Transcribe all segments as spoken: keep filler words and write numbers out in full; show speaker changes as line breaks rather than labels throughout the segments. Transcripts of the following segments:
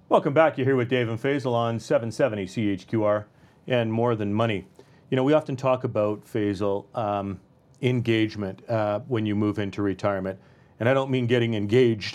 Welcome back. You're here with Dave and Faisal on seven seventy C H Q R and More Than Money. You know, we often talk about, Faisal, um, engagement uh, when you move into retirement. And I don't mean getting engaged.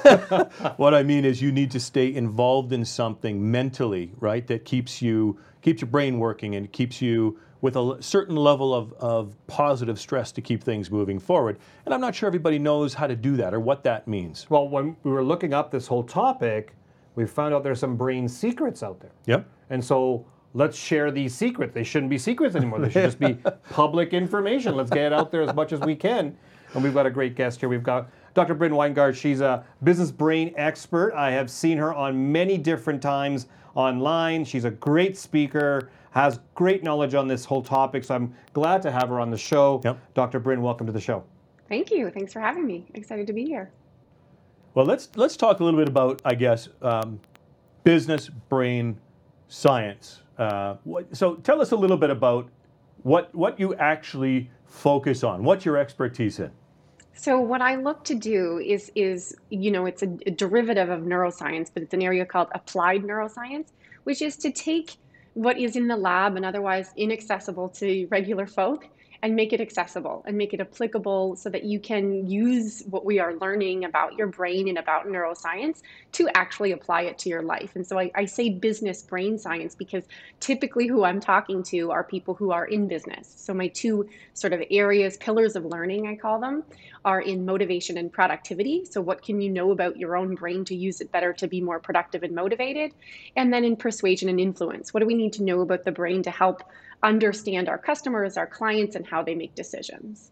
What I mean is you need to stay involved in something mentally, right, that keeps you, keeps your brain working and keeps you with a certain level of, of positive stress to keep things moving forward. And I'm not sure everybody knows how to do that or what that means.
Well, when we were looking up this whole topic, we found out there's some brain secrets out there.
Yep.
And so let's share these secrets. They shouldn't be secrets anymore. They should just be public information. Let's get it out there as much as we can. And we've got a great guest here. We've got Doctor Bryn Weingart. She's a business brain expert. I have seen her on many different times online. She's a great speaker, has great knowledge on this whole topic. So I'm glad to have her on the show.
Yep.
Doctor Bryn, welcome to the show.
Thank you. Thanks for having me. Excited to be here.
Well, let's let's talk a little bit about, I guess, um, business brain science. Uh, what, so tell us a little bit about what what you actually focus on. What's your expertise in?
So what I look to do is, is you know, it's a, a derivative of neuroscience, but it's an area called applied neuroscience, which is to take what is in the lab and otherwise inaccessible to regular folk and make it accessible and make it applicable so that you can use what we are learning about your brain and about neuroscience to actually apply it to your life. And so I, I say business brain science because typically who I'm talking to are people who are in business. So my two sort of areas, pillars of learning, I call them, are in motivation and productivity. So what can you know about your own brain to use it better to be more productive and motivated? And then in persuasion and influence, what do we need to know about the brain to help understand our customers, our clients, and how they make decisions?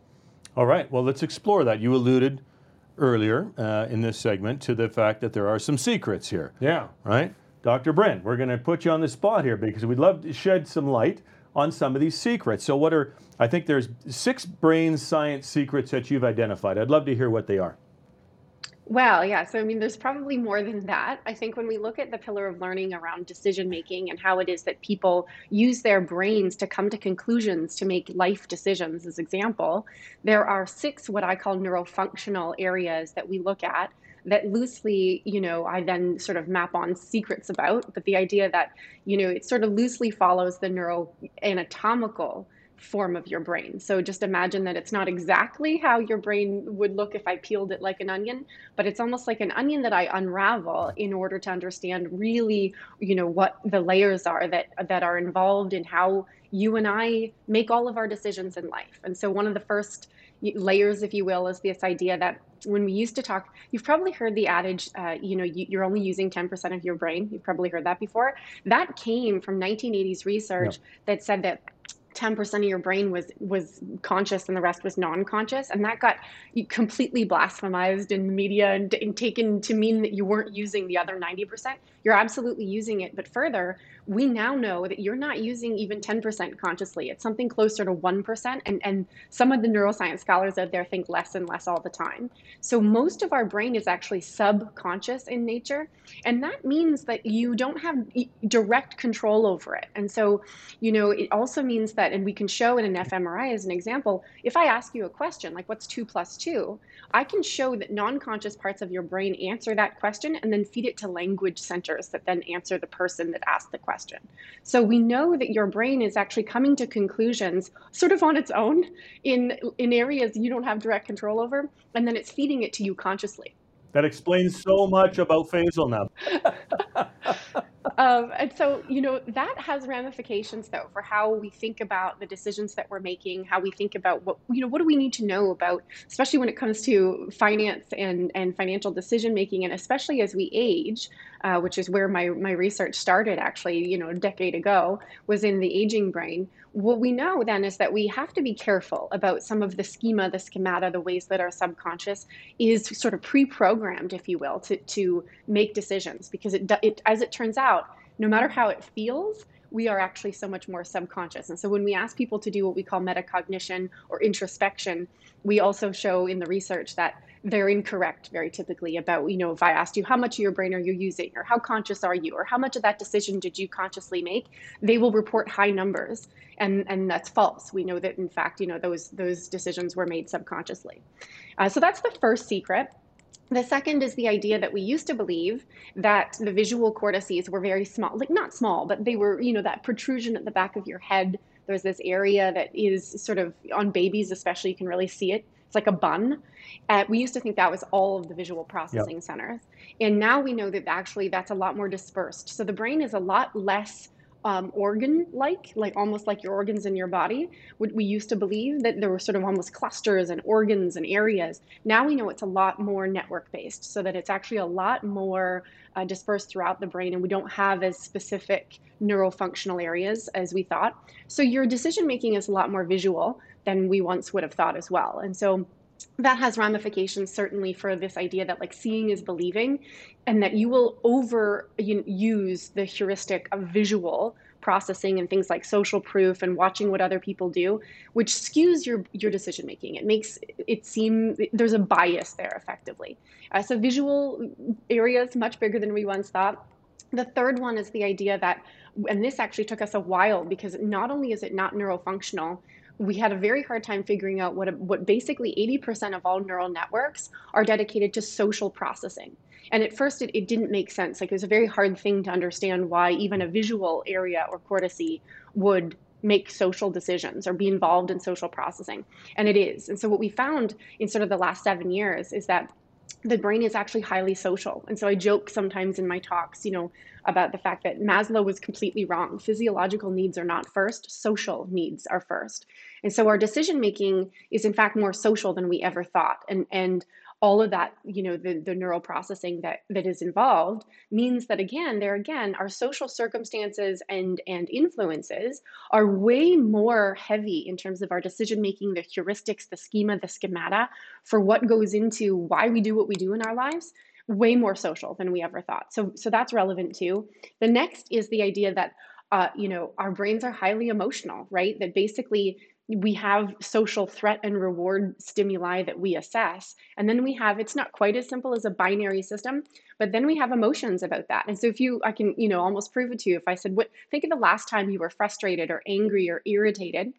All right. Well, let's explore that. You alluded earlier uh, in this segment to the fact that there are some secrets here.
Yeah.
Right? Doctor Bryn, we're going to put you on the spot here because we'd love to shed some light on some of these secrets. So what are, I think there's six brain science secrets that you've identified. I'd love to hear what they are.
Well, yeah, so I mean, there's probably more than that. I think when we look at the pillar of learning around decision making and how it is that people use their brains to come to conclusions to make life decisions, as example, there are six what I call neurofunctional areas that we look at that loosely, you know, I then sort of map on secrets about, but the idea that, you know, it sort of loosely follows the neuroanatomical form of your brain. So just imagine that it's not exactly how your brain would look if I peeled it like an onion, but it's almost like an onion that I unravel in order to understand really, you know, what the layers are that that are involved in how you and I make all of our decisions in life. And so one of the first layers, if you will, is this idea that when we used to talk, you've probably heard the adage, uh, you know, you, you're only using ten percent of your brain. You've probably heard that before. That came from nineteen eighties research yep. that said that ten percent of your brain was was conscious and the rest was non-conscious, and that got completely blasphemized in the media and, and taken to mean that you weren't using the other ninety percent. You're absolutely using it, but further, we now know that you're not using even ten percent consciously. It's something closer to one percent, and, and some of the neuroscience scholars out there think less and less all the time. So most of our brain is actually subconscious in nature, and that means that you don't have direct control over it. And so, you know, it also means that, and we can show in an fMRI as an example, if I ask you a question, like what's two plus two, I can show that non-conscious parts of your brain answer that question and then feed it to language centers that then answer the person that asked the question. So we know that your brain is actually coming to conclusions sort of on its own in, in areas you don't have direct control over, and then it's feeding it to you consciously.
That explains so much about Faisal now.
Um, and so, you know, that has ramifications, though, for how we think about the decisions that we're making, how we think about what, you know, what do we need to know about, especially when it comes to finance and, and financial decision making, and especially as we age, uh, which is where my, my research started, actually, you know, a decade ago, was in the aging brain. What we know then is that we have to be careful about some of the schema, the schemata, the ways that our subconscious is sort of pre-programmed, if you will, to, to make decisions, because it, it, as it turns out, no matter how it feels, we are actually so much more subconscious. And so when we ask people to do what we call metacognition or introspection, we also show in the research that they're incorrect very typically about, you know, if I asked you, how much of your brain are you using, or how conscious are you, or how much of that decision did you consciously make, they will report high numbers. And, and that's false. We know that, in fact, you know, those, those decisions were made subconsciously. Uh, so that's the first secret. The second is the idea that we used to believe that the visual cortices were very small, like not small, but they were, you know, that protrusion at the back of your head. There's this area that is sort of, on babies especially, you can really see it. It's like a bun. Uh, we used to think that was all of the visual processing
Yep.
centers. And now we know that actually that's a lot more dispersed. So the brain is a lot less um, organ-like, like almost like your organs in your body. We we used to believe that there were sort of almost clusters and organs and areas. Now we know it's a lot more network-based, so that it's actually a lot more uh, dispersed throughout the brain, and we don't have as specific neurofunctional areas as we thought. So your decision making is a lot more visual than we once would have thought as well. And so that has ramifications certainly for this idea that like seeing is believing, and that you will over you use the heuristic of visual processing and things like social proof and watching what other people do, which skews your your decision making. It makes it seem there's a bias there effectively. Uh, so visual areas much bigger than we once thought. The third one is the idea that, and this actually took us a while because not only is it not neurofunctional, we had a very hard time figuring out what what basically eighty percent of all neural networks are dedicated to social processing. And at first, it, it didn't make sense. Like it was a very hard thing to understand why even a visual area or cortice would make social decisions or be involved in social processing. And it is. And so what we found in sort of the last seven years is that the brain is actually highly social. And so I joke sometimes in my talks, you know, about the fact that Maslow was completely wrong. Physiological needs are not first, social needs are first. And so our decision making is in fact more social than we ever thought. And and all of that, you know, the, the neural processing that that is involved means that again, there again, our social circumstances and and influences are way more heavy in terms of our decision making, the heuristics, the schema, the schemata for what goes into why we do what we do in our lives, way more social than we ever thought. So so that's relevant too. The next is the idea that uh, you know, our brains are highly emotional, right? That basically we have social threat and reward stimuli that we assess. And then we have, it's not quite as simple as a binary system, but then we have emotions about that. And so if you, I can, you know, almost prove it to you. If I said, what, think of the last time you were frustrated or angry or irritated,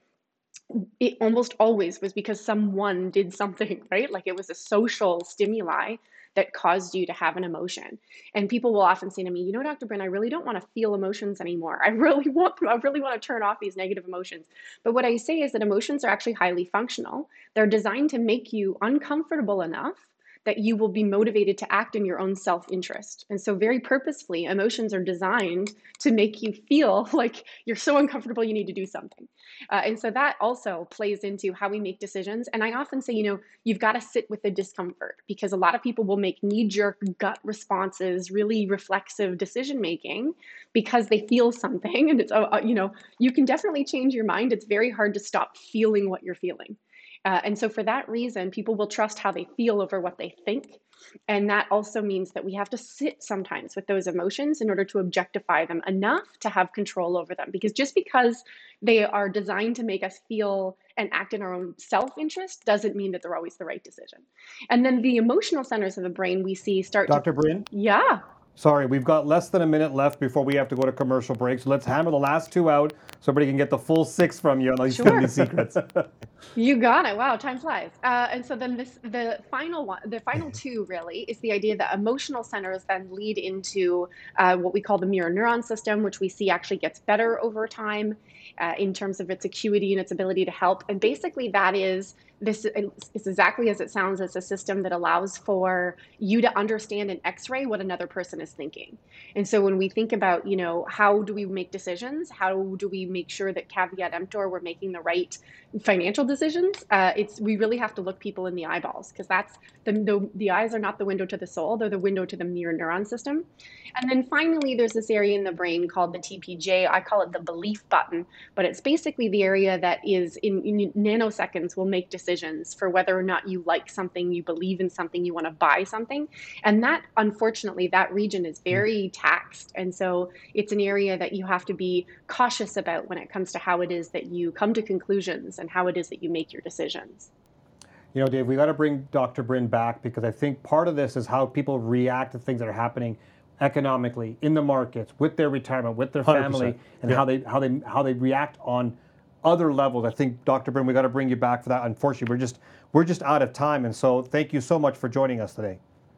it almost always was because someone did something, right? Like it was a social stimuli that caused you to have an emotion. And people will often say to me, you know, Doctor Bryn, I really don't want to feel emotions anymore. I really want, I really want to turn off these negative emotions. But what I say is that emotions are actually highly functional. They're designed to make you uncomfortable enough that you will be motivated to act in your own self-interest. And so very purposefully, emotions are designed to make you feel like you're so uncomfortable you need to do something. Uh, and so that also plays into how we make decisions. And I often say, you know, you've got to sit with the discomfort, because a lot of people will make knee-jerk gut responses, really reflexive decision-making because they feel something. And it's, uh, you know, you can definitely change your mind. It's very hard to stop feeling what you're feeling. Uh, and so for that reason, people will trust how they feel over what they think. And that also means that we have to sit sometimes with those emotions in order to objectify them enough to have control over them. Because just because they are designed to make us feel and act in our own self-interest doesn't mean that they're always the right decision. And then the emotional centers of the brain we see start
Doctor
to...
Bryn?
Yeah.
Sorry, we've got less than a minute left before we have to go to commercial break. So let's hammer the last two out so everybody can get the full six from you on these
Sure.
secrets.
You got it. Wow, time flies. Uh, and so then this, the final one, the final two really is the idea that emotional centers then lead into uh, what we call the mirror neuron system, which we see actually gets better over time uh, in terms of its acuity and its ability to help. And basically that is, this is exactly as it sounds. It's a system that allows for you to understand in X-ray what another person is thinking. And so when we think about, you know, how do we make decisions? How do we make sure that caveat emptor we're making the right financial decisions? Uh, it's we really have to look people in the eyeballs, because that's the, the the eyes are not the window to the soul; they're the window to the mirror neuron system. And then finally, there's this area in the brain called the T P J. I call it the belief button, but it's basically the area that is in, in nanoseconds will make decisions for whether or not you like something, you believe in something, you want to buy something. And that, unfortunately, that region is very taxed. And so it's an area that you have to be cautious about when it comes to how it is that you come to conclusions and how it is that you make your decisions.
You know, Dave, we got to bring Doctor Bryn back, because I think part of this is how people react to things that are happening economically in the markets, with their retirement, with their family, and yeah. how they how they how they react on other levels. I think, Doctor Bryn, we got to bring you back for that. Unfortunately, we're just we're just out of time, and so thank you so much for joining us today.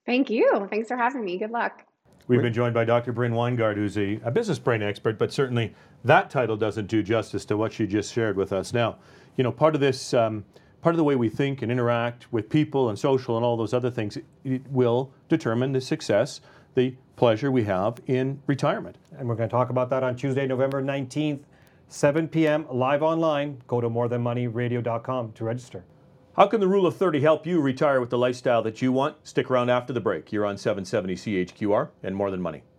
Thank you. Thanks for having me. Good luck.
We've been joined by Doctor Bryn Weingart, who's a, a business brain expert, but certainly that title doesn't do justice to what she just shared with us. Now, you know, part of this, um, part of the way we think and interact with people and social and all those other things, it will determine the success, the pleasure we have in retirement.
And we're going to talk about that on Tuesday, November nineteenth, seven p.m. live online. Go to more than money radio dot com to register.
How can the Rule of thirty help you retire with the lifestyle that you want? Stick around after the break. You're on seven seventy C H Q R and More Than Money.